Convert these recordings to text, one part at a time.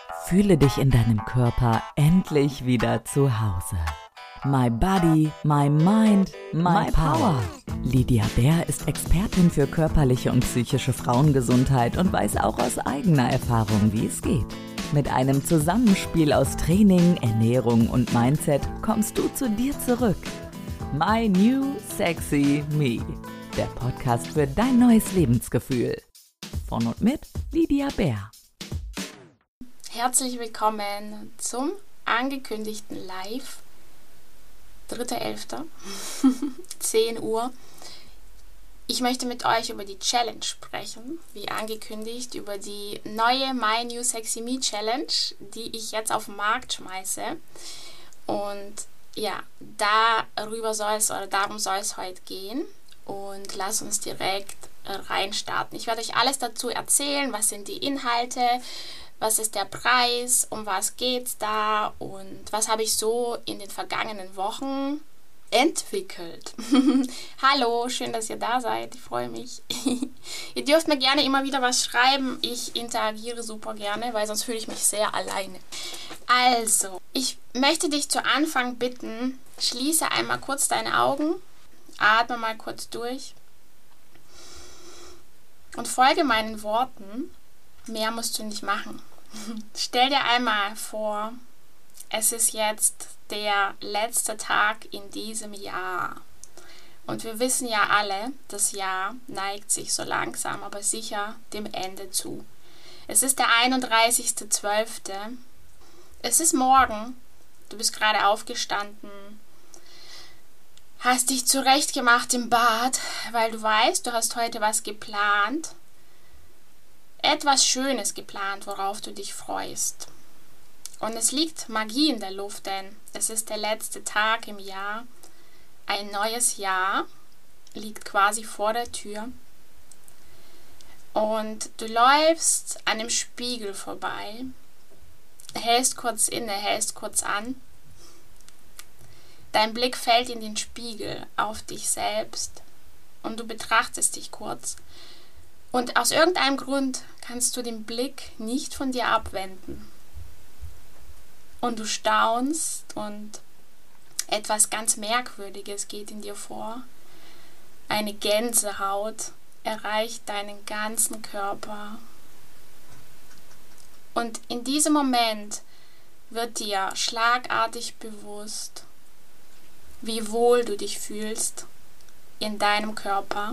Fühle dich in deinem Körper endlich wieder zu Hause. My Body, My Mind, My Power. Lydia Bär ist Expertin für körperliche und psychische Frauengesundheit und weiß auch aus eigener Erfahrung, wie es geht. Mit einem Zusammenspiel aus Training, Ernährung und Mindset kommst du zu dir zurück. My New Sexy Me, der Podcast für dein neues Lebensgefühl. Von und mit Lydia Bär. Herzlich willkommen zum angekündigten Live, 3.11., 10 Uhr. Ich möchte mit euch über die Challenge sprechen, wie angekündigt, über die neue My New Sexy Me Challenge, die ich jetzt auf den Markt schmeiße. Und ja, darum soll es heute gehen. Und lass uns direkt reinstarten. Ich werde euch alles dazu erzählen, was sind die Inhalte, was ist der Preis, um was geht's da und was habe ich so in den vergangenen Wochen entwickelt. Hallo, schön, dass ihr da seid. Ich freue mich. Ihr dürft mir gerne immer wieder was schreiben. Ich interagiere super gerne, weil sonst fühle ich mich sehr alleine. Also, ich möchte dich zu Anfang bitten, schließe einmal kurz deine Augen, atme mal kurz durch und folge meinen Worten. Mehr musst du nicht machen. Stell dir einmal vor, es ist jetzt der letzte Tag in diesem Jahr. Und wir wissen ja alle, das Jahr neigt sich so langsam, aber sicher dem Ende zu. Es ist der 31.12. Es ist morgen. Du bist gerade aufgestanden, hast dich zurechtgemacht im Bad, weil du weißt, du hast heute was geplant. Etwas Schönes geplant, worauf du dich freust. Und es liegt Magie in der Luft, denn es ist der letzte Tag im Jahr. Ein neues Jahr liegt quasi vor der Tür. Und du läufst an dem Spiegel vorbei, hältst kurz inne, hältst kurz an. Dein Blick fällt in den Spiegel auf dich selbst und du betrachtest dich kurz. Und aus irgendeinem Grund kannst du den Blick nicht von dir abwenden. Und du staunst und etwas ganz Merkwürdiges geht in dir vor. Eine Gänsehaut erreicht deinen ganzen Körper. Und in diesem Moment wird dir schlagartig bewusst, wie wohl du dich fühlst in deinem Körper.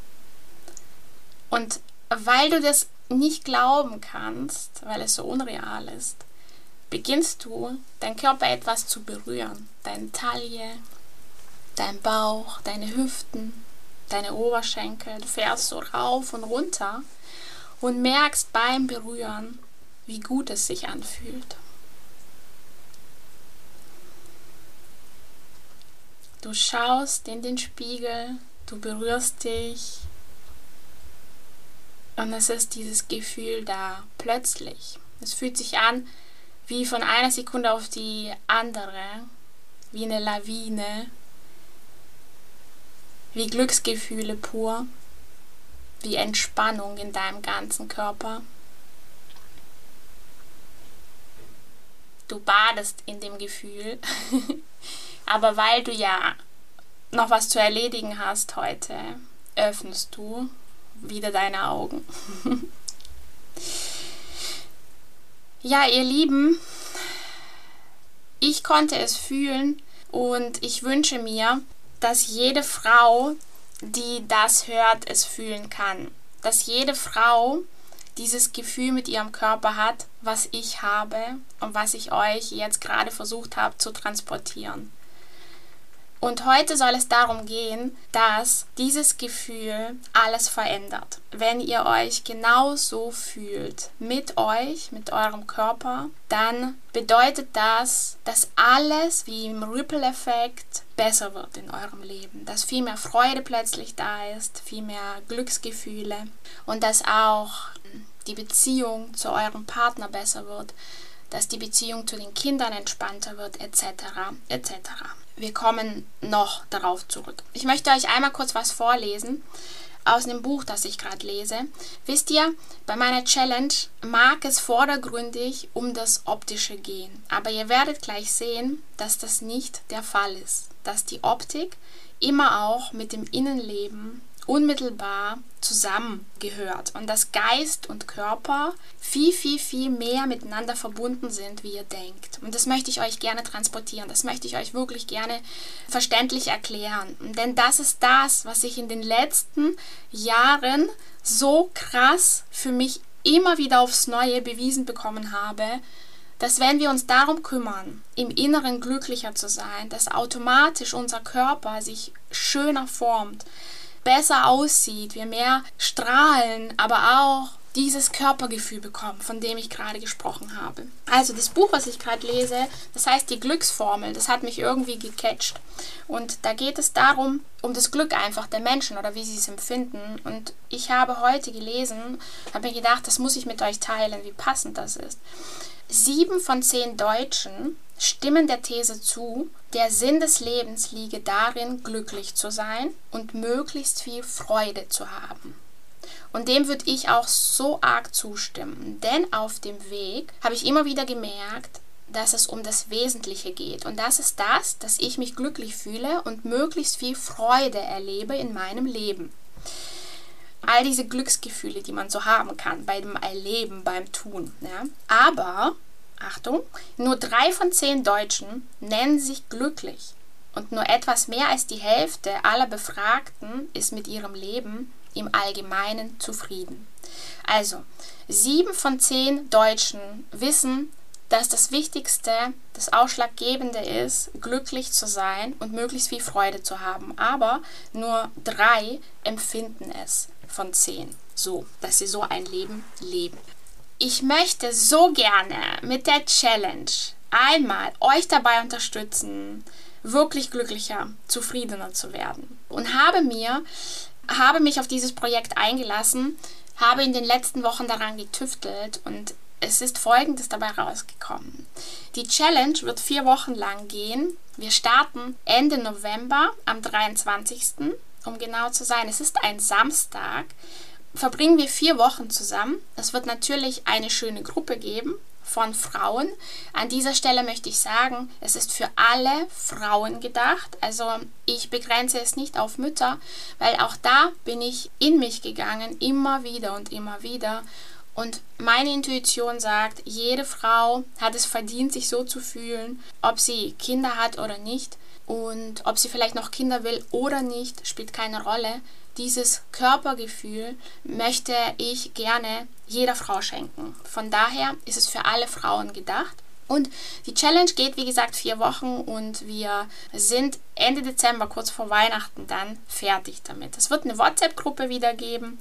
Und weil du das nicht glauben kannst, weil es so unreal ist, beginnst du, deinen Körper etwas zu berühren. Deine Taille, dein Bauch, deine Hüften, deine Oberschenkel. Du fährst so rauf und runter und merkst beim Berühren, wie gut es sich anfühlt. Du schaust in den Spiegel, du berührst dich. Und es ist dieses Gefühl da, plötzlich. Es fühlt sich an wie von einer Sekunde auf die andere, wie eine Lawine, wie Glücksgefühle pur, wie Entspannung in deinem ganzen Körper. Du badest in dem Gefühl, aber weil du ja noch was zu erledigen hast heute, öffnest du wieder deine Augen. Ja, ihr Lieben, ich konnte es fühlen und ich wünsche mir, dass jede Frau, die das hört, es fühlen kann. Dass jede Frau dieses Gefühl mit ihrem Körper hat, was ich habe und was ich euch jetzt gerade versucht habe zu transportieren. Und heute soll es darum gehen, dass dieses Gefühl alles verändert. Wenn ihr euch genau so fühlt, mit euch, mit eurem Körper, dann bedeutet das, dass alles wie im Ripple-Effekt besser wird in eurem Leben. Dass viel mehr Freude plötzlich da ist, viel mehr Glücksgefühle und dass auch die Beziehung zu eurem Partner besser wird, dass die Beziehung zu den Kindern entspannter wird, etc. etc. Wir kommen noch darauf zurück. Ich möchte euch einmal kurz was vorlesen aus dem Buch, das ich gerade lese. Wisst ihr, bei meiner Challenge mag es vordergründig um das Optische gehen. Aber ihr werdet gleich sehen, dass das nicht der Fall ist. Dass die Optik immer auch mit dem Innenleben unmittelbar zusammengehört und dass Geist und Körper viel, viel, viel mehr miteinander verbunden sind, wie ihr denkt. Und das möchte ich euch gerne transportieren, das möchte ich euch wirklich gerne verständlich erklären. Denn das ist das, was ich in den letzten Jahren so krass für mich immer wieder aufs Neue bewiesen bekommen habe, dass wenn wir uns darum kümmern, im Inneren glücklicher zu sein, dass automatisch unser Körper sich schöner formt, besser aussieht, wir mehr strahlen, aber auch dieses Körpergefühl bekommen, von dem ich gerade gesprochen habe. Also das Buch, was ich gerade lese, das heißt die Glücksformel, das hat mich irgendwie gecatcht. Und da geht es darum, um das Glück einfach der Menschen oder wie sie es empfinden. Und ich habe heute gelesen, habe mir gedacht, das muss ich mit euch teilen, wie passend das ist. 7 von 10 Deutschen stimmen der These zu, der Sinn des Lebens liege darin, glücklich zu sein und möglichst viel Freude zu haben. Und dem würde ich auch so arg zustimmen, denn auf dem Weg habe ich immer wieder gemerkt, dass es um das Wesentliche geht. Und das ist das, dass ich mich glücklich fühle und möglichst viel Freude erlebe in meinem Leben. All diese Glücksgefühle, die man so haben kann beim Erleben, beim Tun. Ja. Aber, Achtung, nur 3 von 10 Deutschen nennen sich glücklich. Und nur etwas mehr als die Hälfte aller Befragten ist mit ihrem Leben im Allgemeinen zufrieden. Also, 7 von 10 Deutschen wissen, dass das Wichtigste, das Ausschlaggebende ist, glücklich zu sein und möglichst viel Freude zu haben. Aber nur 3 empfinden es von 10 so, dass sie so ein Leben leben. Ich möchte so gerne mit der Challenge einmal euch dabei unterstützen, wirklich glücklicher, zufriedener zu werden. Und habe mich auf dieses Projekt eingelassen, habe in den letzten Wochen daran getüftelt und es ist Folgendes dabei rausgekommen. Die Challenge wird 4 Wochen lang gehen. Wir starten Ende November am 23. um genau zu sein. Es ist ein Samstag. Verbringen wir 4 Wochen zusammen. Es wird natürlich eine schöne Gruppe geben von Frauen. An dieser Stelle möchte ich sagen, es ist für alle Frauen gedacht. Also ich begrenze es nicht auf Mütter, weil auch da bin ich in mich gegangen, immer wieder und immer wieder. Und meine Intuition sagt, jede Frau hat es verdient, sich so zu fühlen, ob sie Kinder hat oder nicht. Und ob sie vielleicht noch Kinder will oder nicht, spielt keine Rolle. Dieses Körpergefühl möchte ich gerne jeder Frau schenken. Von daher ist es für alle Frauen gedacht. Und die Challenge geht, wie gesagt, 4 Wochen und wir sind Ende Dezember, kurz vor Weihnachten, dann fertig damit. Es wird eine WhatsApp-Gruppe wieder geben.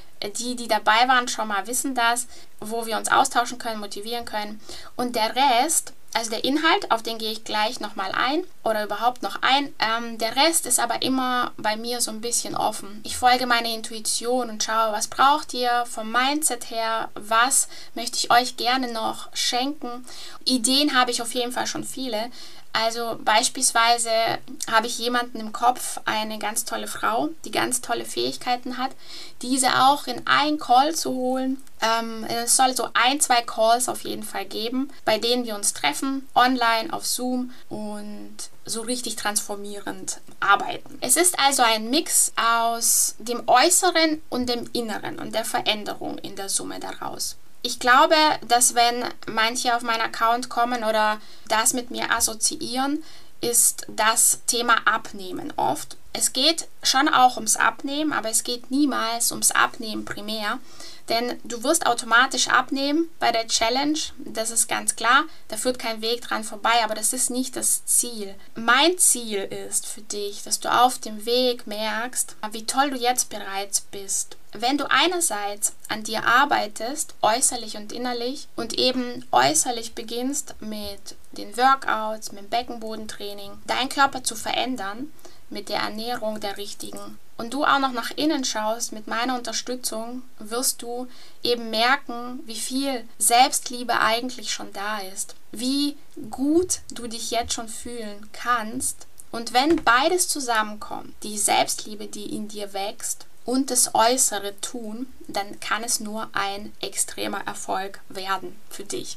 Die dabei waren, schon mal wissen das, wo wir uns austauschen können, motivieren können. Und der Rest, also der Inhalt, auf den gehe ich gleich nochmal ein oder überhaupt noch ein. Der Rest ist aber immer bei mir so ein bisschen offen. Ich folge meiner Intuition und schaue, was braucht ihr vom Mindset her, was möchte ich euch gerne noch schenken. Ideen habe ich auf jeden Fall schon viele. Also beispielsweise habe ich jemanden im Kopf, eine ganz tolle Frau, die ganz tolle Fähigkeiten hat, diese auch in einen Call zu holen. Es soll so 1, 2 Calls auf jeden Fall geben, bei denen wir uns treffen, online, auf Zoom und so richtig transformierend arbeiten. Es ist also ein Mix aus dem Äußeren und dem Inneren und der Veränderung in der Summe daraus. Ich glaube, dass wenn manche auf meinen Account kommen oder das mit mir assoziieren, ist das Thema Abnehmen oft. Es geht schon auch ums Abnehmen, aber es geht niemals ums Abnehmen primär, denn du wirst automatisch abnehmen bei der Challenge, das ist ganz klar, da führt kein Weg dran vorbei, aber das ist nicht das Ziel. Mein Ziel ist für dich, dass du auf dem Weg merkst, wie toll du jetzt bereits bist. Wenn du einerseits an dir arbeitest, äußerlich und innerlich, und eben äußerlich beginnst mit den Workouts, mit dem Beckenbodentraining, deinen Körper zu verändern, mit der Ernährung der richtigen, und du auch noch nach innen schaust, mit meiner Unterstützung, wirst du eben merken, wie viel Selbstliebe eigentlich schon da ist, wie gut du dich jetzt schon fühlen kannst. Und wenn beides zusammenkommt, die Selbstliebe, die in dir wächst, und das Äußere tun, dann kann es nur ein extremer Erfolg werden für dich.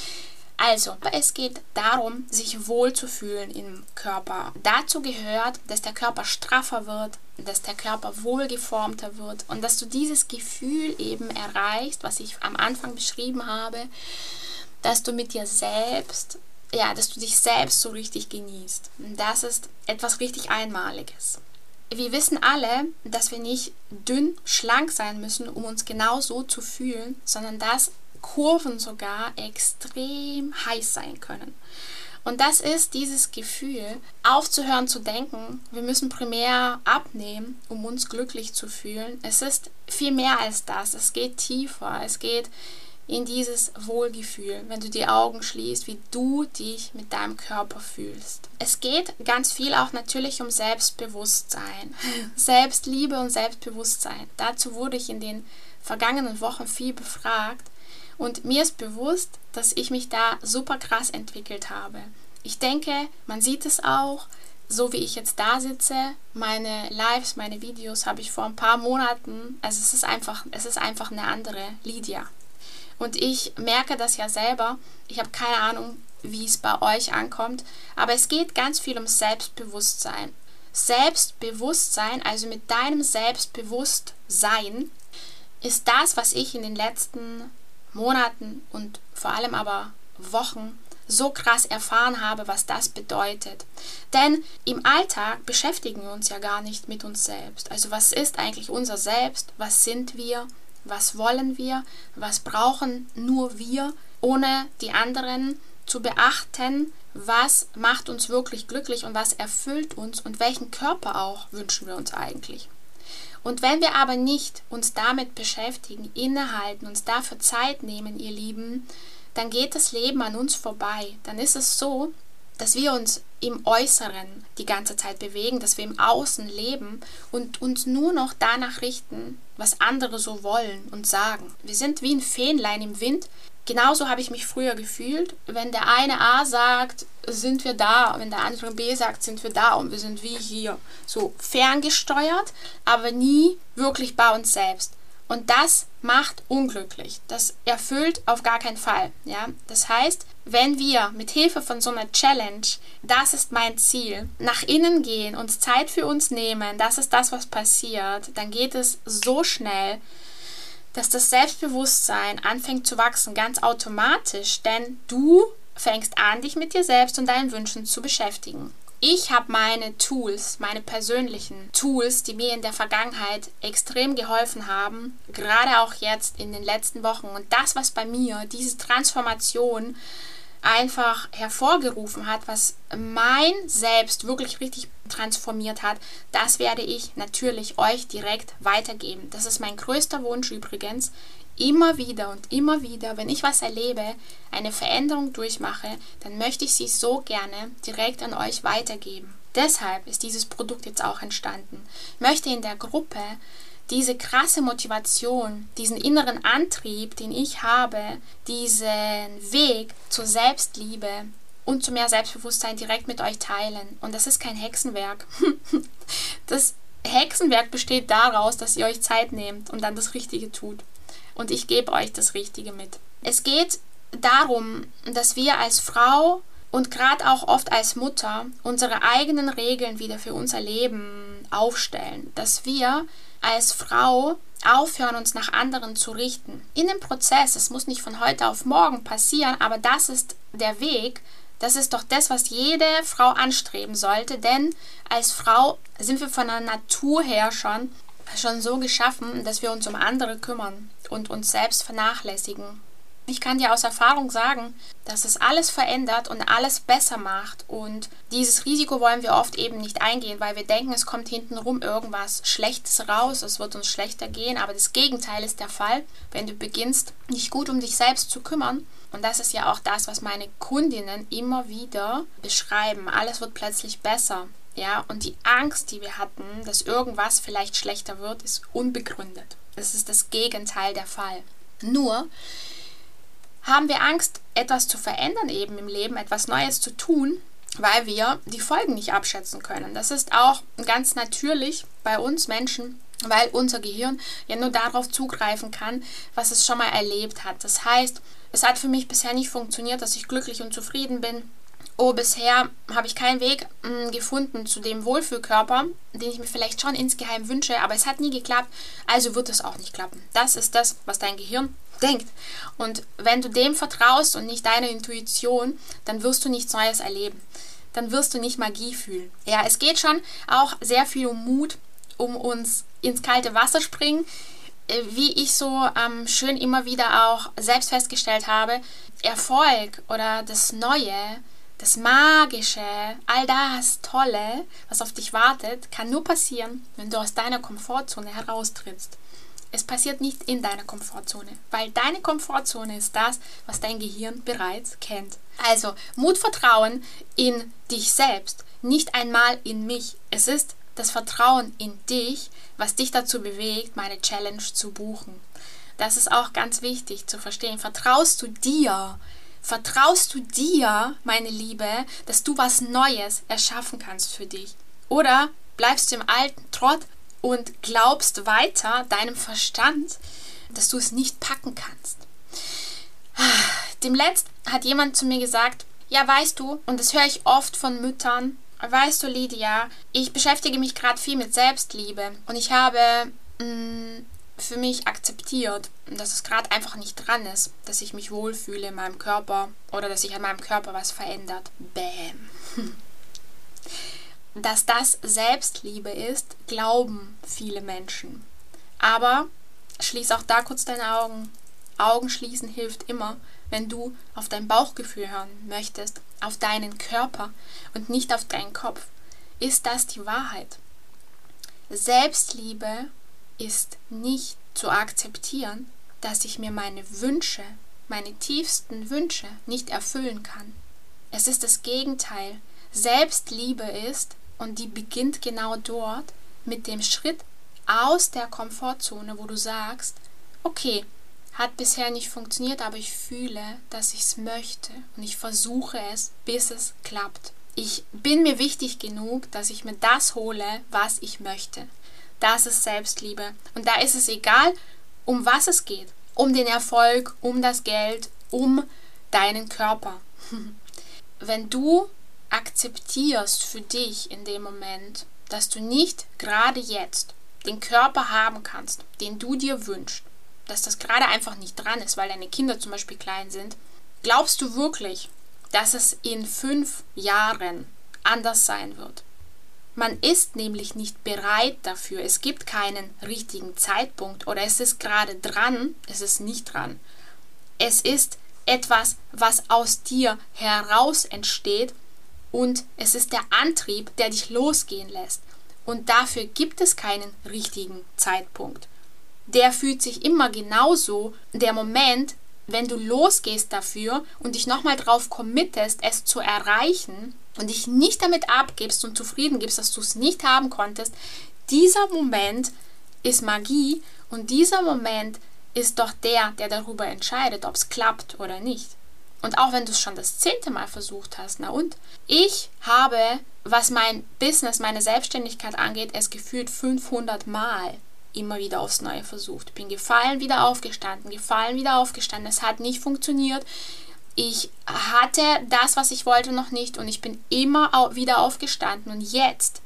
Also, es geht darum, sich wohlzufühlen im Körper. Dazu gehört, dass der Körper straffer wird, dass der Körper wohlgeformter wird und dass du dieses Gefühl eben erreichst, was ich am Anfang beschrieben habe, dass du mit dir selbst, dass du dich selbst so richtig genießt. Und das ist etwas richtig Einmaliges. Wir wissen alle, dass wir nicht dünn, schlank sein müssen, um uns genau so zu fühlen, sondern dass Kurven sogar extrem heiß sein können. Und das ist dieses Gefühl, aufzuhören zu denken, wir müssen primär abnehmen, um uns glücklich zu fühlen. Es ist viel mehr als das. Es geht tiefer. Es geht in dieses Wohlgefühl, wenn du die Augen schließt, wie du dich mit deinem Körper fühlst. Es geht ganz viel auch natürlich um Selbstbewusstsein, Selbstliebe und Selbstbewusstsein. Dazu wurde ich in den vergangenen Wochen viel befragt und mir ist bewusst, dass ich mich da super krass entwickelt habe. Ich denke, man sieht es auch, so wie ich jetzt da sitze, meine Lives, meine Videos habe ich vor ein paar Monaten, also es ist einfach eine andere Lydia. Und ich merke das ja selber, ich habe keine Ahnung, wie es bei euch ankommt, aber es geht ganz viel um Selbstbewusstsein. Selbstbewusstsein, also mit deinem Selbstbewusstsein, ist das, was ich in den letzten Monaten und vor allem aber Wochen so krass erfahren habe, was das bedeutet. Denn im Alltag beschäftigen wir uns ja gar nicht mit uns selbst. Also was ist eigentlich unser Selbst? Was sind wir? Was wollen wir? Was brauchen nur wir, ohne die anderen zu beachten? Was macht uns wirklich glücklich und was erfüllt uns und welchen Körper auch wünschen wir uns eigentlich? Und wenn wir aber nicht uns damit beschäftigen, innehalten, uns dafür Zeit nehmen, ihr Lieben, dann geht das Leben an uns vorbei. Dann ist es so, dass wir uns im Äußeren die ganze Zeit bewegen, dass wir im Außen leben und uns nur noch danach richten, was andere so wollen und sagen. Wir sind wie ein Fähnlein im Wind. Genauso habe ich mich früher gefühlt. Wenn der eine A sagt, sind wir da, wenn der andere B sagt, sind wir da und wir sind wie hier. So ferngesteuert, aber nie wirklich bei uns selbst. Und das macht unglücklich. Das erfüllt auf gar keinen Fall. Ja? Das heißt, wenn wir mit Hilfe von so einer Challenge, das ist mein Ziel, nach innen gehen, uns Zeit für uns nehmen, das ist das, was passiert, dann geht es so schnell, dass das Selbstbewusstsein anfängt zu wachsen, ganz automatisch, denn du fängst an, dich mit dir selbst und deinen Wünschen zu beschäftigen. Ich habe meine Tools, meine persönlichen Tools, die mir in der Vergangenheit extrem geholfen haben, gerade auch jetzt in den letzten Wochen. Und das, was bei mir diese Transformation einfach hervorgerufen hat, was mein Selbst wirklich richtig transformiert hat, das werde ich natürlich euch direkt weitergeben. Das ist mein größter Wunsch übrigens. Immer wieder, wenn ich was erlebe, eine Veränderung durchmache, dann möchte ich sie so gerne direkt an euch weitergeben. Deshalb ist dieses Produkt jetzt auch entstanden. Ich möchte in der Gruppe diese krasse Motivation, diesen inneren Antrieb, den ich habe, diesen Weg zur Selbstliebe und zu mehr Selbstbewusstsein direkt mit euch teilen. Und das ist kein Hexenwerk. Das Hexenwerk besteht daraus, dass ihr euch Zeit nehmt und dann das Richtige tut. Und ich gebe euch das Richtige mit. Es geht darum, dass wir als Frau und gerade auch oft als Mutter unsere eigenen Regeln wieder für unser Leben aufstellen. Dass wir als Frau aufhören, uns nach anderen zu richten. In dem Prozess, es muss nicht von heute auf morgen passieren, aber das ist der Weg. Das ist doch das, was jede Frau anstreben sollte. Denn als Frau sind wir von der Natur her schon so geschaffen, dass wir uns um andere kümmern und uns selbst vernachlässigen. Ich kann dir aus Erfahrung sagen, dass es alles verändert und alles besser macht und dieses Risiko wollen wir oft eben nicht eingehen, weil wir denken, es kommt hintenrum irgendwas Schlechtes raus, es wird uns schlechter gehen, aber das Gegenteil ist der Fall, wenn du beginnst, dich gut um dich selbst zu kümmern. Und das ist ja auch das, was meine Kundinnen immer wieder beschreiben. Alles wird plötzlich besser. Ja, und die Angst, die wir hatten, dass irgendwas vielleicht schlechter wird, ist unbegründet. Das ist das Gegenteil der Fall. Nur haben wir Angst, etwas zu verändern eben im Leben, etwas Neues zu tun, weil wir die Folgen nicht abschätzen können. Das ist auch ganz natürlich bei uns Menschen weil unser Gehirn ja nur darauf zugreifen kann, was es schon mal erlebt hat. Das heißt, es hat für mich bisher nicht funktioniert, dass ich glücklich und zufrieden bin. Oh, bisher habe ich keinen Weg gefunden zu dem Wohlfühlkörper, den ich mir vielleicht schon insgeheim wünsche, aber es hat nie geklappt, also wird es auch nicht klappen. Das ist das, was dein Gehirn denkt. Und wenn du dem vertraust und nicht deiner Intuition, dann wirst du nichts Neues erleben. Dann wirst du nicht Magie fühlen. Ja, es geht schon auch sehr viel um Mut, um uns ins kalte Wasser springen. Wie ich so schön immer wieder auch selbst festgestellt habe, Erfolg oder das Neue, das Magische, all das Tolle, was auf dich wartet, kann nur passieren, wenn du aus deiner Komfortzone heraustrittst. Es passiert nicht in deiner Komfortzone, weil deine Komfortzone ist das, was dein Gehirn bereits kennt. Also Mut, Vertrauen in dich selbst, nicht einmal in mich. Es ist das Vertrauen in dich, was dich dazu bewegt, meine Challenge zu buchen. Das ist auch ganz wichtig zu verstehen. Vertraust du dir, meine Liebe, dass du was Neues erschaffen kannst für dich? Oder bleibst du im alten Trott und glaubst weiter deinem Verstand, dass du es nicht packen kannst? Demnächst hat jemand zu mir gesagt, ja, weißt du, und das höre ich oft von Müttern, weißt du, Lydia, ich beschäftige mich gerade viel mit Selbstliebe und ich habe für mich akzeptiert, dass es gerade einfach nicht dran ist, dass ich mich wohlfühle in meinem Körper oder dass sich an meinem Körper was verändert. Bäm. Dass das Selbstliebe ist, glauben viele Menschen. Aber schließ auch da kurz deine Augen. Augen schließen hilft immer, wenn du auf dein Bauchgefühl hören möchtest, auf deinen Körper und nicht auf deinen Kopf. Ist das die Wahrheit? Selbstliebe ist nicht zu akzeptieren, dass ich mir meine Wünsche, meine tiefsten Wünsche nicht erfüllen kann. Es ist das Gegenteil. Selbstliebe ist, und die beginnt genau dort, mit dem Schritt aus der Komfortzone, wo du sagst, okay, hat bisher nicht funktioniert, aber ich fühle, dass ich es möchte und ich versuche es, bis es klappt. Ich bin mir wichtig genug, dass ich mir das hole, was ich möchte. Das ist Selbstliebe. Und da ist es egal, um was es geht. Um den Erfolg, um das Geld, um deinen Körper. Wenn du akzeptierst für dich in dem Moment, dass du nicht gerade jetzt den Körper haben kannst, den du dir wünschst, dass das gerade einfach nicht dran ist, weil deine Kinder zum Beispiel klein sind, glaubst du wirklich, dass es in 5 Jahren anders sein wird? Man ist nämlich nicht bereit dafür. Es gibt keinen richtigen Zeitpunkt oder es ist gerade dran, es ist nicht dran. Es ist etwas, was aus dir heraus entsteht und es ist der Antrieb, der dich losgehen lässt. Und dafür gibt es keinen richtigen Zeitpunkt. Der fühlt sich immer genauso, der Moment, wenn du losgehst dafür und dich nochmal drauf committest, es zu erreichen und dich nicht damit abgibst und zufrieden gibst, dass du es nicht haben konntest, dieser Moment ist Magie und dieser Moment ist doch der darüber entscheidet, ob es klappt oder nicht. Und auch wenn du es schon das 10. Mal versucht hast, na und? Ich habe, was mein Business, meine Selbstständigkeit angeht, es gefühlt 500 Mal immer wieder aufs Neue versucht. Bin gefallen, wieder aufgestanden, es hat nicht funktioniert. Ich hatte das, was ich wollte, noch nicht und ich bin immer wieder aufgestanden und jetzt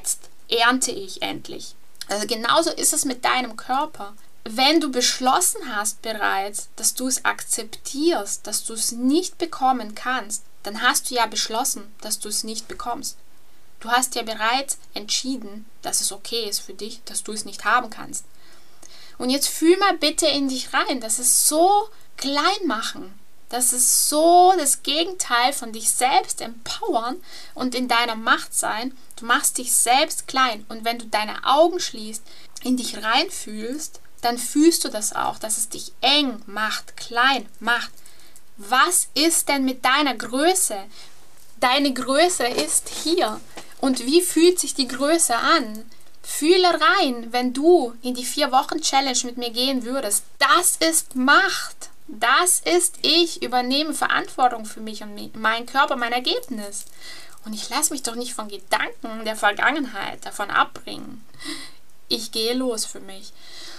ernte ich endlich. Also genauso ist es mit deinem Körper. Wenn du beschlossen hast bereits, dass du es akzeptierst, dass du es nicht bekommen kannst, dann hast du ja beschlossen, dass du es nicht bekommst. Du hast ja bereits entschieden, dass es okay ist für dich, dass du es nicht haben kannst. Und jetzt fühl mal bitte in dich rein. Das ist so klein machen. Das ist so das Gegenteil von dich selbst empowern und in deiner Macht sein. Du machst dich selbst klein. Und wenn du deine Augen schließt, in dich reinfühlst, dann fühlst du das auch, dass es dich eng macht, klein macht. Was ist denn mit deiner Größe? Deine Größe ist hier. Und wie fühlt sich die Größe an? Fühle rein, wenn du in die 4-Wochen-Challenge mit mir gehen würdest. Das ist Macht. Das ist ich. Übernehme Verantwortung für mich und meinen Körper, mein Ergebnis. Und ich lasse mich doch nicht von Gedanken der Vergangenheit davon abbringen. ich gehe los für mich.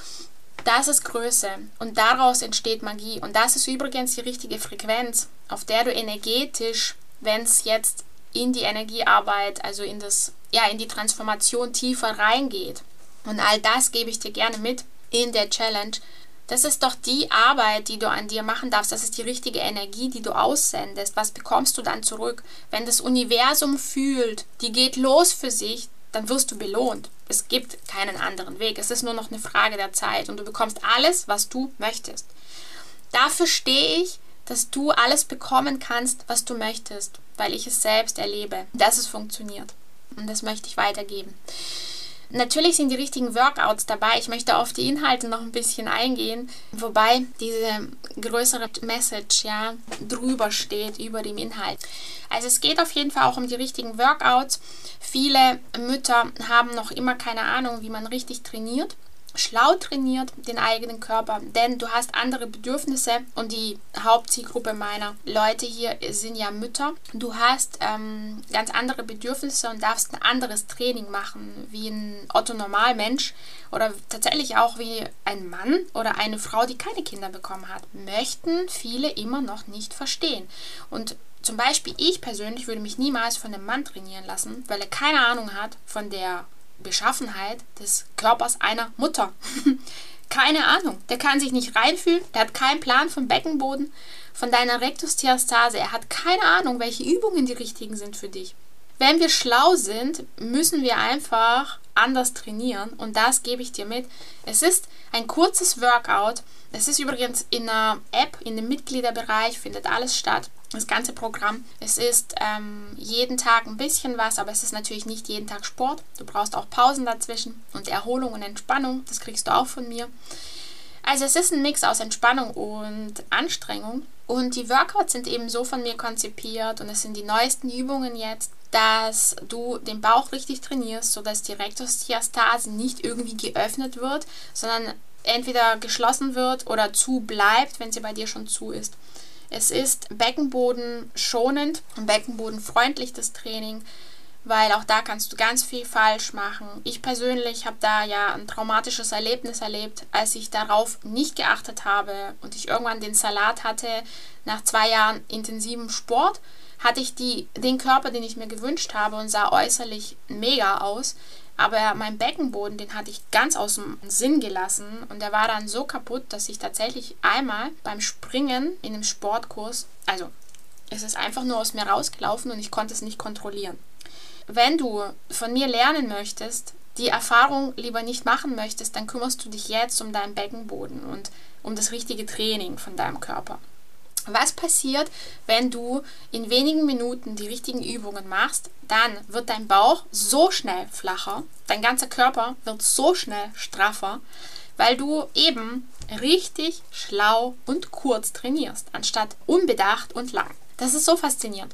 Das ist Größe und daraus entsteht Magie. Und das ist übrigens die richtige Frequenz, auf der du energetisch, wenn es jetzt in die Energiearbeit, also in die Transformation tiefer reingeht. Und all das gebe ich dir gerne mit in der Challenge. Das ist doch die Arbeit, die du an dir machen darfst. Das ist die richtige Energie, die du aussendest. Was bekommst du dann zurück? Wenn das Universum fühlt, die geht los für sich, dann wirst du belohnt. Es gibt keinen anderen Weg. Es ist nur noch eine Frage der Zeit und du bekommst alles, was du möchtest. Dafür stehe ich, dass du alles bekommen kannst, was du möchtest, weil ich es selbst erlebe, dass es funktioniert. Und das möchte ich weitergeben. Natürlich sind die richtigen Workouts dabei. Ich möchte auf die Inhalte noch ein bisschen eingehen, wobei diese größere Message drüber steht, über dem Inhalt. Also es geht auf jeden Fall auch um die richtigen Workouts. Viele Mütter haben noch immer keine Ahnung, wie man richtig trainiert. Schlau trainiert den eigenen Körper, denn du hast andere Bedürfnisse und die Hauptzielgruppe meiner Leute hier sind ja Mütter. Du hast ganz andere Bedürfnisse und darfst ein anderes Training machen, wie ein Otto-Normalmensch oder tatsächlich auch wie ein Mann oder eine Frau, die keine Kinder bekommen hat. Möchten viele immer noch nicht verstehen. Und zum Beispiel ich persönlich würde mich niemals von einem Mann trainieren lassen, weil er keine Ahnung hat von der Beschaffenheit des Körpers einer Mutter. Keine Ahnung. Der kann sich nicht reinfühlen, der hat keinen Plan vom Beckenboden, von deiner Rektusdiastase. Er hat keine Ahnung, welche Übungen die richtigen sind für dich. Wenn wir schlau sind, müssen wir einfach anders trainieren und das gebe ich dir mit. Es ist ein kurzes Workout. Es ist übrigens in einer App, in dem Mitgliederbereich findet alles statt. Das ganze Programm. Es ist jeden Tag ein bisschen was, aber es ist natürlich nicht jeden Tag Sport. Du brauchst auch Pausen dazwischen und Erholung und Entspannung. Das kriegst du auch von mir. Also es ist ein Mix aus Entspannung und Anstrengung. Und die Workouts sind eben so von mir konzipiert und es sind die neuesten Übungen jetzt, dass du den Bauch richtig trainierst, sodass die Rektusdiastase nicht irgendwie geöffnet wird, sondern entweder geschlossen wird oder zu bleibt, wenn sie bei dir schon zu ist. Es ist beckenbodenschonend und beckenbodenfreundlich, das Training, weil auch da kannst du ganz viel falsch machen. Ich persönlich habe da ja ein traumatisches Erlebnis erlebt, als ich darauf nicht geachtet habe und ich irgendwann den Salat hatte. Nach 2 Jahren intensivem Sport hatte ich den Körper, den ich mir gewünscht habe und sah äußerlich mega aus. Aber mein Beckenboden, den hatte ich ganz aus dem Sinn gelassen und der war dann so kaputt, dass ich tatsächlich einmal beim Springen in einem Sportkurs, also es ist einfach nur aus mir rausgelaufen und ich konnte es nicht kontrollieren. Wenn du von mir lernen möchtest, die Erfahrung lieber nicht machen möchtest, dann kümmerst du dich jetzt um deinen Beckenboden und um das richtige Training von deinem Körper. Was passiert, wenn du in wenigen Minuten die richtigen Übungen machst? Dann wird dein Bauch so schnell flacher, dein ganzer Körper wird so schnell straffer, weil du eben richtig schlau und kurz trainierst, anstatt unbedacht und lang. Das ist so faszinierend.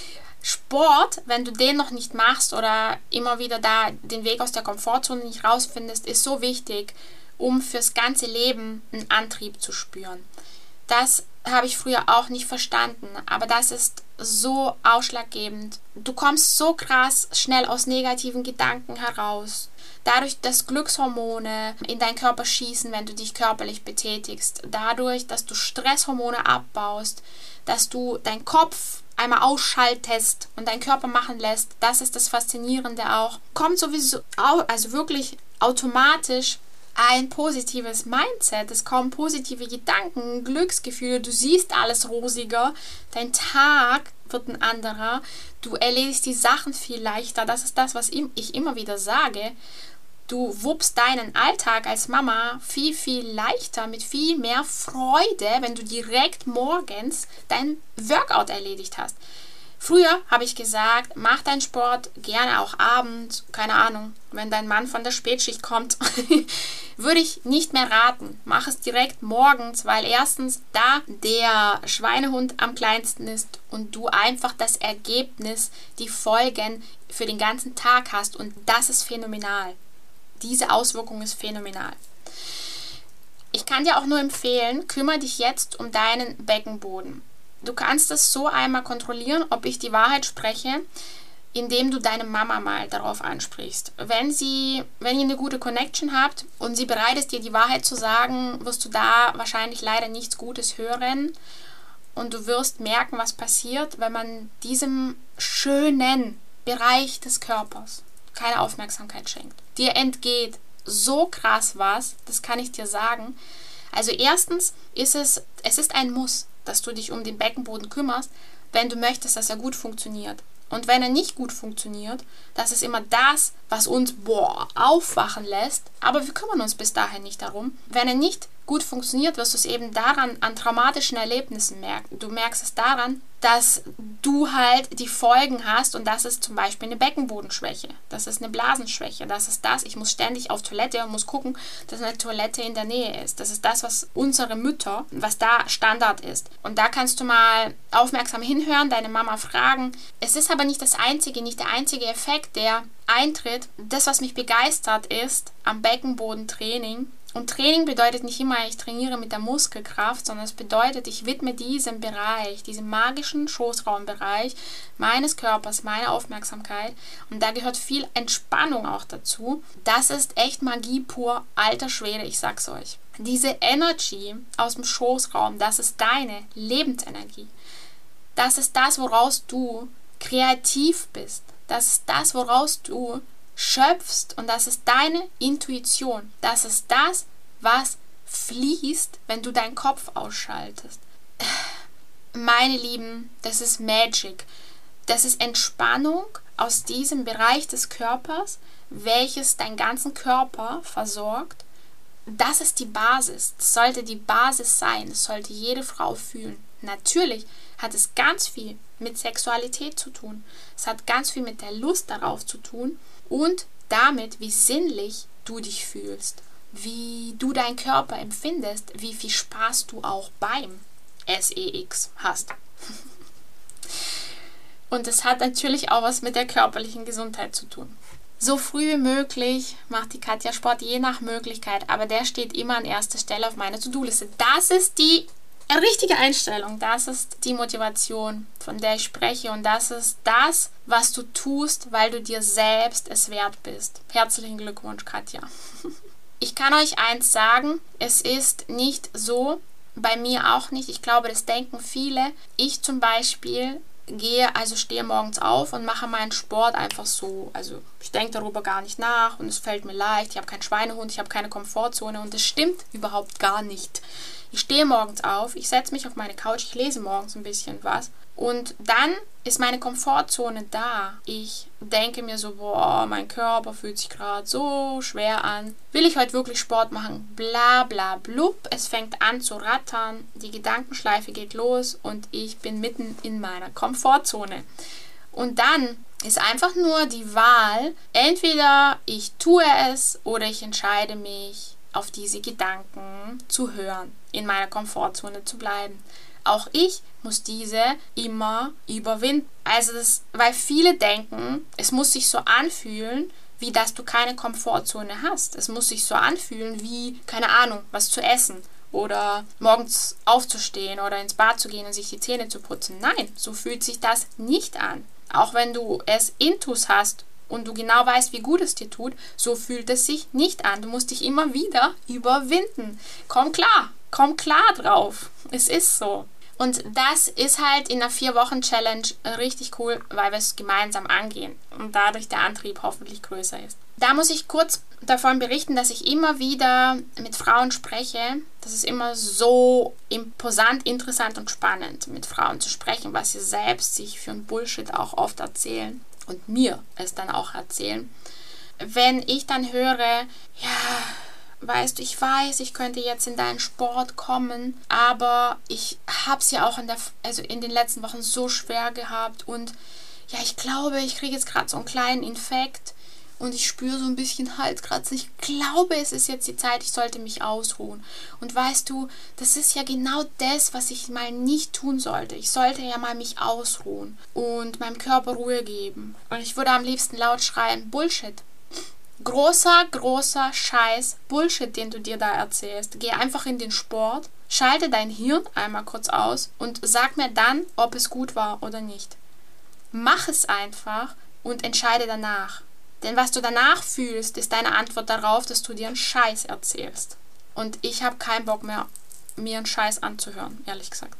Sport, wenn du den noch nicht machst oder immer wieder da den Weg aus der Komfortzone nicht rausfindest, ist so wichtig, um fürs ganze Leben einen Antrieb zu spüren. Das habe ich früher auch nicht verstanden, aber das ist so ausschlaggebend. Du kommst so krass schnell aus negativen Gedanken heraus. Dadurch, dass Glückshormone in deinen Körper schießen, wenn du dich körperlich betätigst. Dadurch, dass du Stresshormone abbaust, dass du deinen Kopf einmal ausschaltest und deinen Körper machen lässt. Das ist das Faszinierende auch. Kommt sowieso, also wirklich automatisch ein positives Mindset, es kommen positive Gedanken, Glücksgefühle, du siehst alles rosiger, dein Tag wird ein anderer, du erledigst die Sachen viel leichter, das ist das, was ich immer wieder sage, du wuppst deinen Alltag als Mama viel, viel leichter, mit viel mehr Freude, wenn du direkt morgens dein Workout erledigt hast. Früher habe ich gesagt, mach deinen Sport gerne auch abends, keine Ahnung, wenn dein Mann von der Spätschicht kommt, würde ich nicht mehr raten. Mach es direkt morgens, weil erstens da der Schweinehund am kleinsten ist und du einfach das Ergebnis, die Folgen für den ganzen Tag hast und das ist phänomenal. Diese Auswirkung ist phänomenal. Ich kann dir auch nur empfehlen, kümmere dich jetzt um deinen Beckenboden. Du kannst es so einmal kontrollieren, ob ich die Wahrheit spreche. indem du deine Mama mal darauf ansprichst. Wenn ihr eine gute Connection habt und sie bereit ist, dir die Wahrheit zu sagen, wirst du da wahrscheinlich leider nichts Gutes hören und du wirst merken, was passiert, wenn man diesem schönen Bereich des Körpers keine Aufmerksamkeit schenkt. Dir entgeht so krass was, das kann ich dir sagen. Also erstens ist es ist ein Muss, dass du dich um den Beckenboden kümmerst, wenn du möchtest, dass er gut funktioniert. Und wenn er nicht gut funktioniert, das ist immer das, was uns aufwachen lässt, aber wir kümmern uns bis dahin nicht darum. Wenn er nicht gut funktioniert, wirst du es eben daran an traumatischen Erlebnissen merken. Du merkst es daran, dass du halt die Folgen hast und das ist zum Beispiel eine Beckenbodenschwäche, das ist eine Blasenschwäche, das ist das, ich muss ständig auf Toilette und muss gucken, dass eine Toilette in der Nähe ist. Das ist das, was unsere Mütter, was da Standard ist. Und da kannst du mal aufmerksam hinhören, deine Mama fragen. Es ist aber nicht der einzige Effekt, der eintritt. Das, was mich begeistert ist am Beckenbodentraining. Und Training bedeutet nicht immer, ich trainiere mit der Muskelkraft, sondern es bedeutet, ich widme diesem Bereich, diesem magischen Schoßraumbereich meines Körpers, meine Aufmerksamkeit. Und da gehört viel Entspannung auch dazu. Das ist echt Magie pur, alter Schwede, ich sag's euch. Diese Energy aus dem Schoßraum, das ist deine Lebensenergie. Das ist das, woraus du kreativ bist. Das ist das, woraus du schöpfst und das ist deine Intuition. Das ist das, was fließt, wenn du deinen Kopf ausschaltest. Meine Lieben, das ist Magic. Das ist Entspannung aus diesem Bereich des Körpers, welches deinen ganzen Körper versorgt. Das ist die Basis. Das sollte die Basis sein. Das sollte jede Frau fühlen. Natürlich hat es ganz viel mit Sexualität zu tun. Es hat ganz viel mit der Lust darauf zu tun und damit, wie sinnlich du dich fühlst, wie du deinen Körper empfindest, wie viel Spaß du auch beim SEX hast. Und es hat natürlich auch was mit der körperlichen Gesundheit zu tun. So früh wie möglich macht die Katja Sport, je nach Möglichkeit, aber der steht immer an erster Stelle auf meiner To-Do-Liste. Das ist die richtige Einstellung, das ist die Motivation, von der ich spreche und das ist das, was du tust, weil du dir selbst es wert bist. Herzlichen Glückwunsch, Katja. Ich kann euch eins sagen, es ist nicht so, bei mir auch nicht, ich glaube, das denken viele. Ich zum Beispiel stehe morgens auf und mache meinen Sport einfach so. Also ich denke darüber gar nicht nach und es fällt mir leicht. Ich habe keinen Schweinehund, ich habe keine Komfortzone und das stimmt überhaupt gar nicht. Ich stehe morgens auf, ich setze mich auf meine Couch, ich lese morgens ein bisschen was und dann ist meine Komfortzone da. Ich denke mir so, mein Körper fühlt sich gerade so schwer an. Will ich heute wirklich Sport machen? Bla bla blub. Es fängt an zu rattern, die Gedankenschleife geht los und ich bin mitten in meiner Komfortzone. Und dann ist einfach nur die Wahl, entweder ich tue es oder ich entscheide mich, auf diese Gedanken zu hören, in meiner Komfortzone zu bleiben. Auch ich muss diese immer überwinden. Weil viele denken, es muss sich so anfühlen, wie dass du keine Komfortzone hast. Es muss sich so anfühlen wie, keine Ahnung, was zu essen oder morgens aufzustehen oder ins Bad zu gehen und sich die Zähne zu putzen. Nein, so fühlt sich das nicht an. Auch wenn du es intus hast und du genau weißt, wie gut es dir tut, so fühlt es sich nicht an. Du musst dich immer wieder überwinden. Komm klar drauf. Es ist so. Und das ist halt in einer 4-Wochen-Challenge richtig cool, weil wir es gemeinsam angehen und dadurch der Antrieb hoffentlich größer ist. Da muss ich kurz davon berichten, dass ich immer wieder mit Frauen spreche. Das ist immer so imposant, interessant und spannend, mit Frauen zu sprechen, was sie selbst sich für ein Bullshit auch oft erzählen und mir es dann auch erzählen. Wenn ich dann höre, ja, weißt du, ich weiß, ich könnte jetzt in deinen Sport kommen, aber ich habe es ja auch in den letzten Wochen so schwer gehabt und ja, ich glaube, ich kriege jetzt gerade so einen kleinen Infekt und ich spüre so ein bisschen Halskratzen. Ich glaube, es ist jetzt die Zeit, ich sollte mich ausruhen. Und weißt du, das ist ja genau das, was ich mal nicht tun sollte. Ich sollte ja mal mich ausruhen und meinem Körper Ruhe geben. Und ich würde am liebsten laut schreien, Bullshit. Großer Scheiß Bullshit, den du dir da erzählst. Geh einfach in den Sport, schalte dein Hirn einmal kurz aus und sag mir dann, ob es gut war oder nicht. Mach es einfach, und entscheide danach. Denn was du danach fühlst, ist deine Antwort darauf, dass du dir einen Scheiß erzählst. Und ich habe keinen Bock mehr, mir einen Scheiß anzuhören, ehrlich gesagt.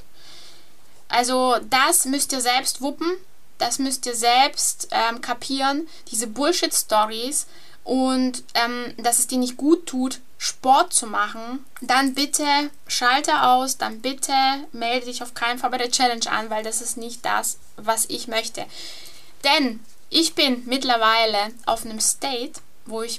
Also das müsst ihr selbst wuppen, das müsst ihr selbst kapieren, diese Bullshit-Stories und dass es dir nicht gut tut, Sport zu machen, dann bitte schalte aus, dann bitte melde dich auf keinen Fall bei der Challenge an, weil das ist nicht das, was ich möchte. Denn ich bin mittlerweile auf einem State, wo ich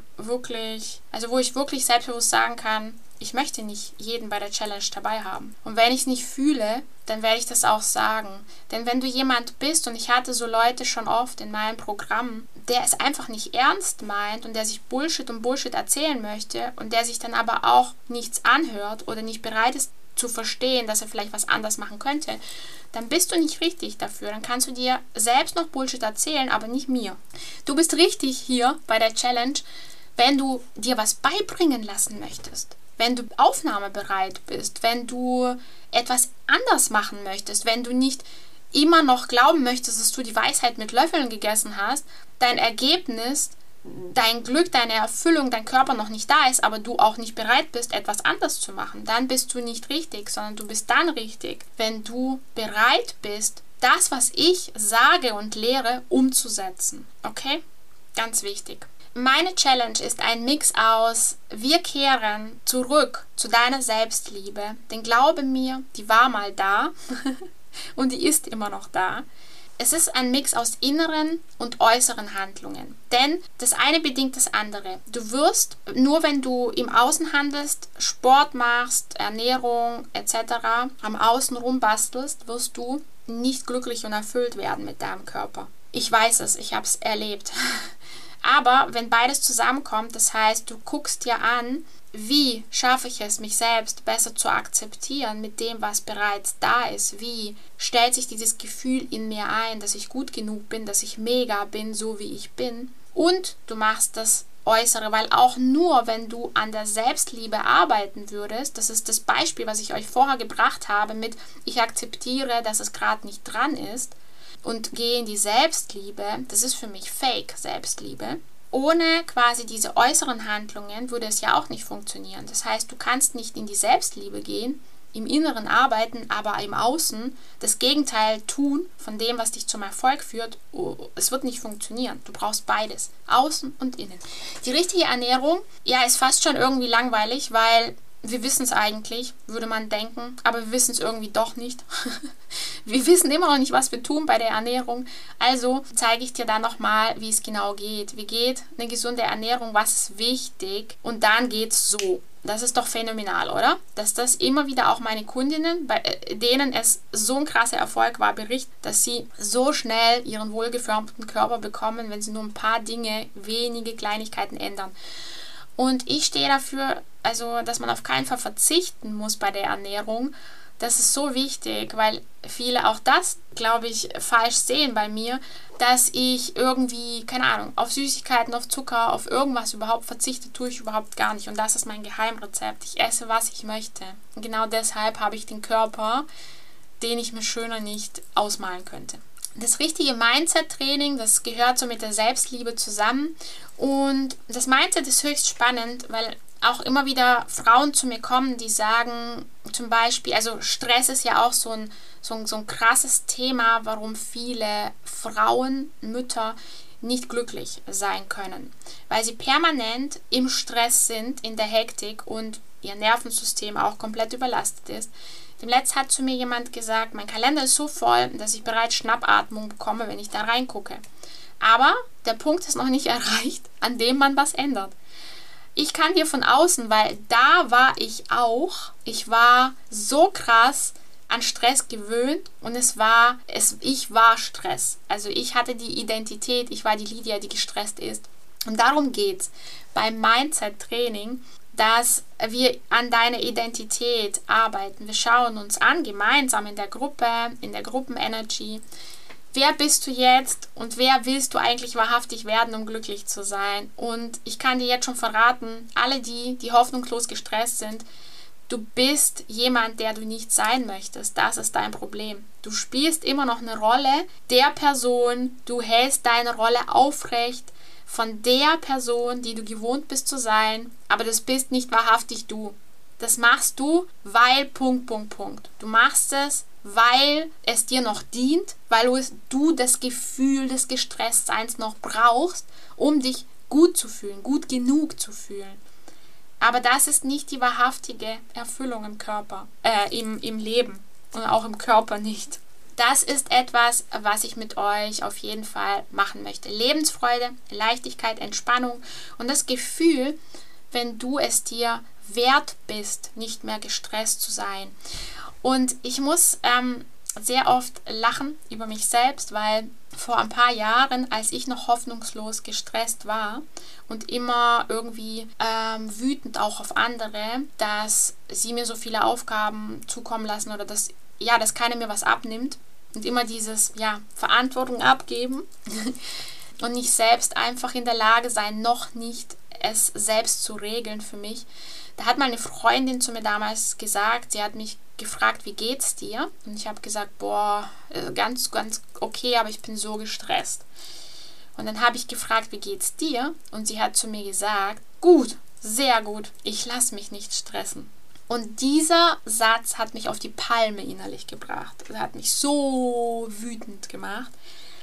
wirklich selbstbewusst sagen kann, ich möchte nicht jeden bei der Challenge dabei haben. Und wenn ich es nicht fühle, dann werde ich das auch sagen. Denn wenn du jemand bist, und ich hatte so Leute schon oft in meinem Programm, der es einfach nicht ernst meint und der sich Bullshit erzählen möchte und der sich dann aber auch nichts anhört oder nicht bereit ist zu verstehen, dass er vielleicht was anders machen könnte, dann bist du nicht richtig dafür. Dann kannst du dir selbst noch Bullshit erzählen, aber nicht mir. Du bist richtig hier bei der Challenge, wenn du dir was beibringen lassen möchtest. Wenn du aufnahmebereit bist, wenn du etwas anders machen möchtest, wenn du nicht immer noch glauben möchtest, dass du die Weisheit mit Löffeln gegessen hast, dein Ergebnis, dein Glück, deine Erfüllung, dein Körper noch nicht da ist, aber du auch nicht bereit bist, etwas anders zu machen, dann bist du nicht richtig, sondern du bist dann richtig, wenn du bereit bist, das, was ich sage und lehre, umzusetzen. Okay? Ganz wichtig. Meine Challenge ist ein Mix aus, wir kehren zurück zu deiner Selbstliebe, denn glaube mir, die war mal da und die ist immer noch da. Es ist ein Mix aus inneren und äußeren Handlungen, denn das eine bedingt das andere. Du wirst, nur wenn du im Außen handelst, Sport machst, Ernährung etc., am Außen rumbastelst, wirst du nicht glücklich und erfüllt werden mit deinem Körper. Ich weiß es, ich habe es erlebt. Aber wenn beides zusammenkommt, das heißt, du guckst dir an, wie schaffe ich es, mich selbst besser zu akzeptieren mit dem, was bereits da ist, wie stellt sich dieses Gefühl in mir ein, dass ich gut genug bin, dass ich mega bin, so wie ich bin, und du machst das Äußere, weil auch nur, wenn du an der Selbstliebe arbeiten würdest, das ist das Beispiel, was ich euch vorher gebracht habe mit, ich akzeptiere, dass es gerade nicht dran ist, und gehe in die Selbstliebe, das ist für mich Fake Selbstliebe. Ohne quasi diese äußeren Handlungen würde es ja auch nicht funktionieren. Das heißt, du kannst nicht in die Selbstliebe gehen, im Inneren arbeiten, aber im Außen das Gegenteil tun von dem, was dich zum Erfolg führt. Es wird nicht funktionieren. Du brauchst beides, außen und innen. Die richtige Ernährung, ja, ist fast schon irgendwie langweilig, weil wir wissen es eigentlich, würde man denken, aber wir wissen es irgendwie doch nicht. Wir wissen immer noch nicht, was wir tun bei der Ernährung. Also zeige ich dir dann nochmal, wie es genau geht. Wie geht eine gesunde Ernährung, was ist wichtig, und dann geht es so. Das ist doch phänomenal, oder? Dass das immer wieder auch meine Kundinnen, bei denen es so ein krasser Erfolg war, berichten, dass sie so schnell ihren wohlgeformten Körper bekommen, wenn sie nur ein paar Dinge, wenige Kleinigkeiten ändern. Und ich stehe dafür, also dass man auf keinen Fall verzichten muss bei der Ernährung. Das ist so wichtig, weil viele auch das, glaube ich, falsch sehen bei mir, dass ich irgendwie, keine Ahnung, auf Süßigkeiten, auf Zucker, auf irgendwas überhaupt verzichte, tue ich überhaupt gar nicht. Und das ist mein Geheimrezept. Ich esse, was ich möchte. Und genau deshalb habe ich den Körper, den ich mir schöner nicht ausmalen könnte. Das richtige Mindset-Training, das gehört so mit der Selbstliebe zusammen. Und das Mindset ist höchst spannend, weil auch immer wieder Frauen zu mir kommen, die sagen zum Beispiel, also Stress ist ja auch so ein krasses Thema, warum viele Frauen, Mütter nicht glücklich sein können. Weil sie permanent im Stress sind, in der Hektik und ihr Nervensystem auch komplett überlastet ist. Demnächst hat zu mir jemand gesagt, mein Kalender ist so voll, dass ich bereits Schnappatmung bekomme, wenn ich da reingucke. Aber der Punkt ist noch nicht erreicht, an dem man was ändert. Ich kann dir von außen, weil da war ich auch, ich war so krass an Stress gewöhnt und ich war Stress. Also ich hatte die Identität, ich war die Lydia, die gestresst ist. Und darum geht es beim Mindset-Training, dass wir an deiner Identität arbeiten. Wir schauen uns an, gemeinsam in der Gruppe, in der Gruppenenergy. Wer bist du jetzt und wer willst du eigentlich wahrhaftig werden, um glücklich zu sein? Und ich kann dir jetzt schon verraten, alle die hoffnungslos gestresst sind, Du bist jemand, der du nicht sein möchtest. Das ist dein Problem. Du spielst immer noch eine Rolle der Person, du hältst deine Rolle aufrecht von der Person, die du gewohnt bist zu sein, aber das bist nicht wahrhaftig du. Das machst du, weil ... Du machst es, weil es dir noch dient, weil du das Gefühl des Gestresstseins noch brauchst, um dich gut zu fühlen, gut genug zu fühlen. Aber das ist nicht die wahrhaftige Erfüllung im Körper, im Leben und auch im Körper nicht. Das ist etwas, was ich mit euch auf jeden Fall machen möchte. Lebensfreude, Leichtigkeit, Entspannung und das Gefühl, wenn du es dir wert bist, nicht mehr gestresst zu sein. Und ich muss sehr oft lachen über mich selbst, weil vor ein paar Jahren, als ich noch hoffnungslos gestresst war und immer irgendwie wütend auch auf andere, dass sie mir so viele Aufgaben zukommen lassen oder dass keiner mir was abnimmt und immer dieses Verantwortung abgeben und nicht selbst einfach in der Lage sein, noch nicht es selbst zu regeln für mich. Da hat meine Freundin zu mir damals gesagt, sie hat mich gefragt, wie geht's dir? Und ich habe gesagt, ganz, ganz okay, aber ich bin so gestresst. Und dann habe ich gefragt, wie geht's dir? Und sie hat zu mir gesagt, gut, sehr gut, ich lasse mich nicht stressen. Und dieser Satz hat mich auf die Palme innerlich gebracht. Er hat mich so wütend gemacht,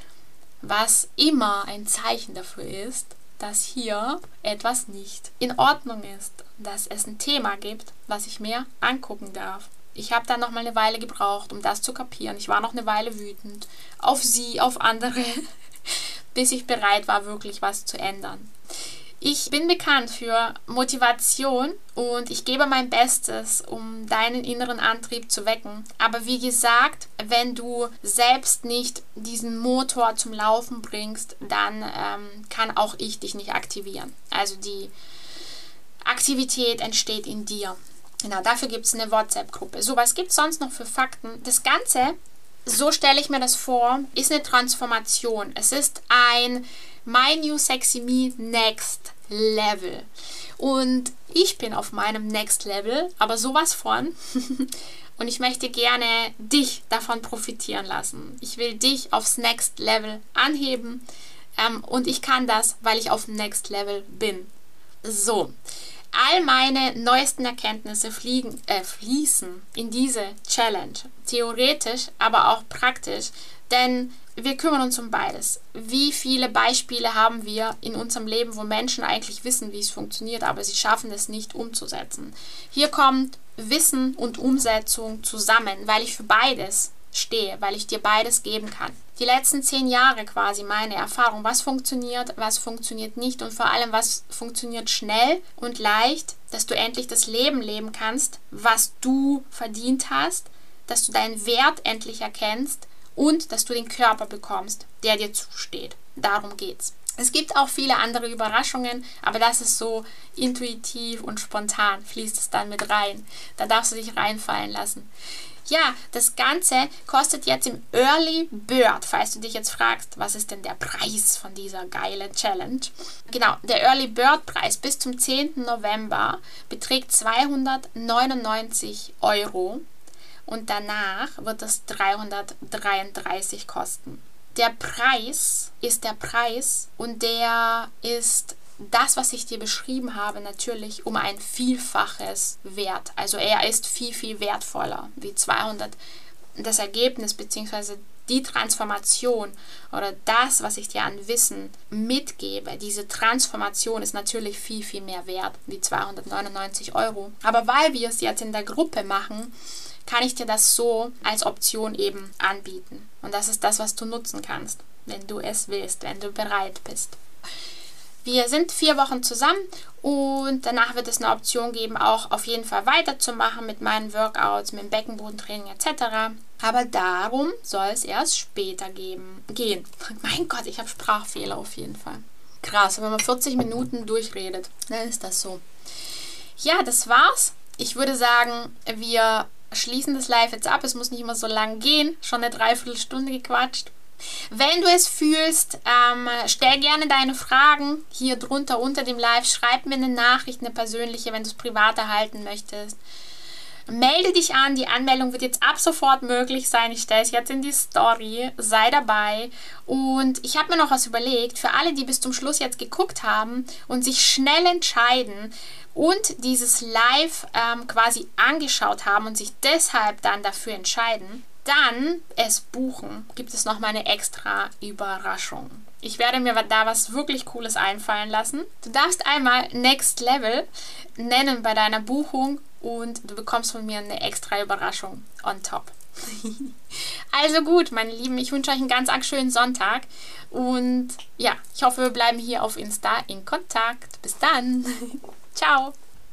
was immer ein Zeichen dafür ist, dass hier etwas nicht in Ordnung ist, dass es ein Thema gibt, was ich mir angucken darf. Ich habe dann noch mal eine Weile gebraucht, um das zu kapieren. Ich war noch eine Weile wütend auf sie, auf andere, bis ich bereit war, wirklich was zu ändern. Ich bin bekannt für Motivation und ich gebe mein Bestes, um deinen inneren Antrieb zu wecken. Aber wie gesagt, wenn du selbst nicht diesen Motor zum Laufen bringst, dann kann auch ich dich nicht aktivieren. Also die Aktivität entsteht in dir. Genau, dafür gibt es eine WhatsApp-Gruppe. So, was gibt es sonst noch für Fakten? Das Ganze, so stelle ich mir das vor, ist eine Transformation. Es ist ein My New Sexy Me Next Level. Und ich bin auf meinem Next Level, aber sowas von. Und ich möchte gerne dich davon profitieren lassen. Ich will dich aufs Next Level anheben. Und ich kann das, weil ich auf dem Next Level bin. So. All meine neuesten Erkenntnisse fließen in diese Challenge. Theoretisch, aber auch praktisch. Denn wir kümmern uns um beides. Wie viele Beispiele haben wir in unserem Leben, wo Menschen eigentlich wissen, wie es funktioniert, aber sie schaffen es nicht umzusetzen. Hier kommt Wissen und Umsetzung zusammen, weil ich für beides stehe, weil ich dir beides geben kann. Die letzten 10 Jahre quasi meine Erfahrung, was funktioniert nicht und vor allem, was funktioniert schnell und leicht, dass du endlich das Leben leben kannst, was du verdient hast, dass du deinen Wert endlich erkennst und dass du den Körper bekommst, der dir zusteht. Darum geht's. Es gibt auch viele andere Überraschungen, aber das ist so intuitiv und spontan, fließt es dann mit rein. Da darfst du dich reinfallen lassen. Ja, das Ganze kostet jetzt im Early Bird, falls du dich jetzt fragst, was ist denn der Preis von dieser geilen Challenge? Genau, der Early Bird Preis bis zum 10. November beträgt 299 € und danach wird es 333 kosten. Der Preis ist der Preis und der ist das, was ich dir beschrieben habe, natürlich um ein Vielfaches wert. Also er ist viel, viel wertvoller wie 200. Das Ergebnis bzw. die Transformation oder das, was ich dir an Wissen mitgebe, diese Transformation ist natürlich viel, viel mehr wert wie 299 €. Aber weil wir es jetzt in der Gruppe machen, kann ich dir das so als Option eben anbieten. Und das ist das, was du nutzen kannst, wenn du es willst, wenn du bereit bist. Wir sind 4 Wochen zusammen und danach wird es eine Option geben, auch auf jeden Fall weiterzumachen mit meinen Workouts, mit dem Beckenbodentraining etc. Aber darum soll es erst später gehen. Mein Gott, ich habe Sprachfehler auf jeden Fall. Krass, wenn man 40 Minuten durchredet, dann ist das so. Ja, das war's. Ich würde sagen, wir schließen das Live jetzt ab. Es muss nicht immer so lang gehen. Schon eine Dreiviertelstunde gequatscht. Wenn du es fühlst, stell gerne deine Fragen hier drunter unter dem Live. Schreib mir eine Nachricht, eine persönliche, wenn du es privat erhalten möchtest. Melde dich an, die Anmeldung wird jetzt ab sofort möglich sein. Ich stelle es jetzt in die Story, sei dabei. Und ich habe mir noch was überlegt, für alle, die bis zum Schluss jetzt geguckt haben und sich schnell entscheiden und dieses Live quasi angeschaut haben und sich deshalb dann dafür entscheiden, dann es buchen, gibt es noch mal eine extra Überraschung. Ich werde mir da was wirklich Cooles einfallen lassen. Du darfst einmal Next Level nennen bei deiner Buchung und du bekommst von mir eine extra Überraschung on top. Also gut, meine Lieben, ich wünsche euch einen ganz schönen Sonntag und ja, ich hoffe, wir bleiben hier auf Insta in Kontakt. Bis dann. Ciao.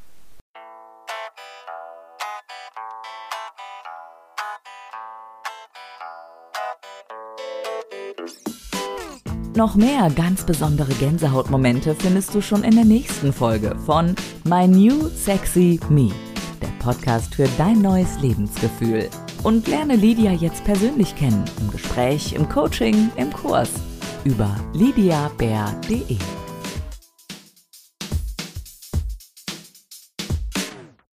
Noch mehr ganz besondere Gänsehautmomente findest du schon in der nächsten Folge von My New Sexy Me, der Podcast für dein neues Lebensgefühl. Und lerne Lydia jetzt persönlich kennen, im Gespräch, im Coaching, im Kurs über lydiabär.de.